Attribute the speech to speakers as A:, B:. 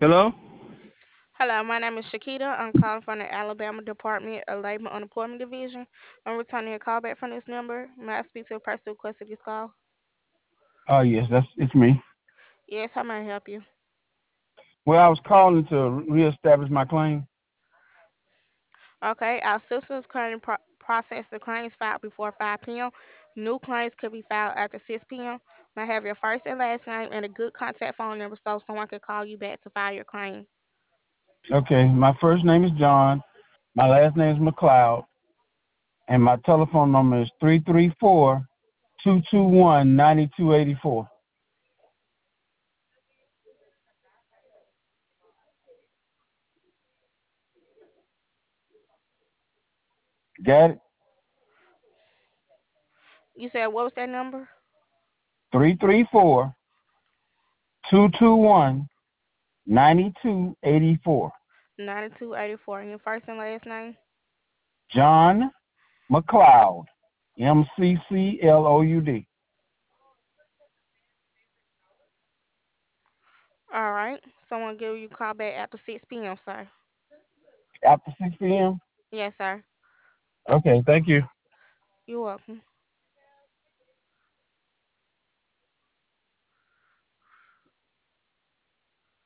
A: Hello?
B: Hello, my name is Shakita. I'm calling from the Alabama Department of Labor and Unemployment Division. I'm returning a call back from this number. May I speak to the person who requested this call?
A: Oh, yes, it's me.
B: Yes, how may I help you?
A: Well, I was calling to reestablish my claim.
B: Okay, our systems currently process the claims filed before 5 p.m. New claims could be filed after 6 p.m. May I have your first and last name and a good contact phone number so someone can call you back to file your claim?
A: Okay, my first name is John. My last name is McLeod, and my telephone number is 334-221-9284. Got it?
B: You said what was that number?
A: 334-221-9284.
B: 9284. And your first and last name?
A: John McLeod, McCloud.
B: All right. Someone give you a call back after 6 p.m., sir.
A: After 6 p.m.?
B: Yes, sir.
A: Okay, thank you.
B: You're welcome.